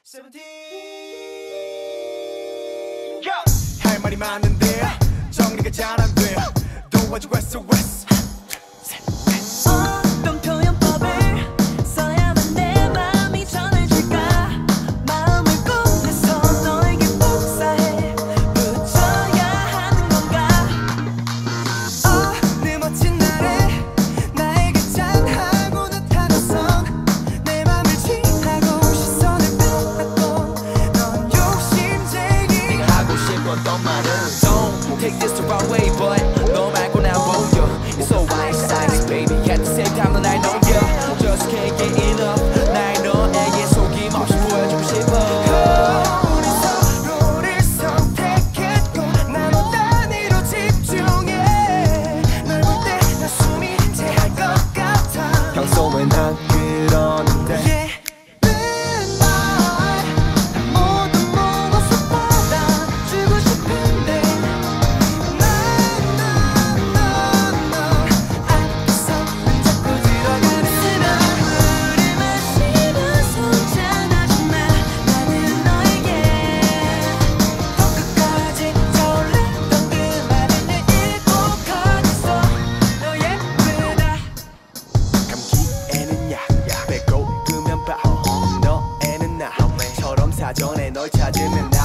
할 말이 많은데 정리가 잘 안 돼. 도와줘 SOS. 어떤 표현법을 써야만 내 마음이 전해질까. 마음을 꺼내서 너에게 복사해 붙여야 하는 건가. 어느 멋진 날에 나에게 짠하고 나타나선 내 맘을 취하고 시선을 빼앗고 넌 욕심쟁이. 네가 하고 싶었던 말은 Don't take this the wrong way but 너 말고 난 보여. It's so white size baby at the same time 넌 I know you just can't get enough. 날 너에게 속임없이 보여주고 싶어. 우리 서로를 선택했고 난 너 단위로 집중해. 널 볼 때 나 숨이 제할 것 같아. 평소에 난 그러는데 맨날 모두 먹어서 받아주고 싶은데 난 앞에서는 자꾸 들어가는 물을 마시면서 잔하지 마. 나는 너에게 더 끝까지 저올랐던 그 말을 읽고 거기서 너 예쁘다. 감기에는 약 배고프면 밥 너에는 나처럼 사전에 널 찾으면